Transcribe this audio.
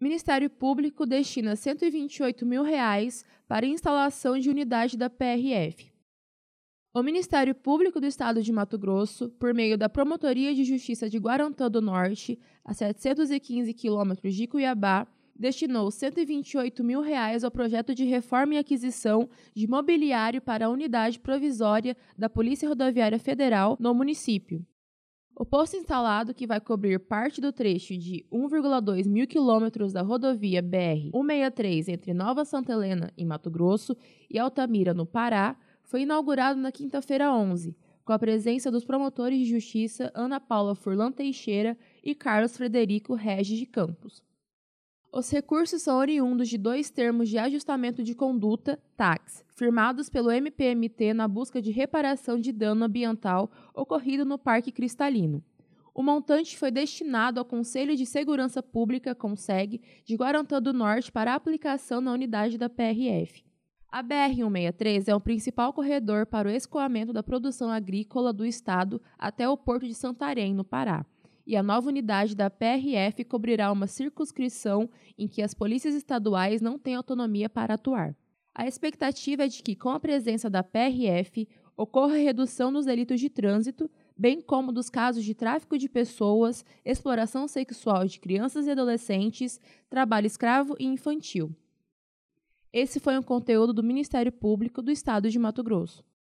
Ministério Público destina R$ 128 mil para instalação de unidade da PRF. O Ministério Público do Estado de Mato Grosso, por meio da Promotoria de Justiça de Guarantã do Norte, a 715 quilômetros de Cuiabá, destinou R$ 128 mil ao projeto de reforma e aquisição de mobiliário para a unidade provisória da Polícia Rodoviária Federal no município. O posto instalado, que vai cobrir parte do trecho de 1,2 mil quilômetros da rodovia BR-163 entre Nova Santa Helena, em Mato Grosso, e Altamira, no Pará, foi inaugurado na quinta-feira 11, com a presença dos promotores de justiça Ana Paula Furlan Teixeira e Carlos Frederico Regis de Campos. Os recursos são oriundos de 2 termos de ajustamento de conduta, TACs, firmados pelo MPMT na busca de reparação de dano ambiental ocorrido no Parque Cristalino. O montante foi destinado ao Conselho de Segurança Pública, CONSEG, de Guarantã do Norte para aplicação na unidade da PRF. A BR-163 é o principal corredor para o escoamento da produção agrícola do estado até o Porto de Santarém, no Pará. E a nova unidade da PRF cobrirá uma circunscrição em que as polícias estaduais não têm autonomia para atuar. A expectativa é de que, com a presença da PRF, ocorra redução dos delitos de trânsito, bem como dos casos de tráfico de pessoas, exploração sexual de crianças e adolescentes, trabalho escravo e infantil. Esse foi um conteúdo do Ministério Público do Estado de Mato Grosso.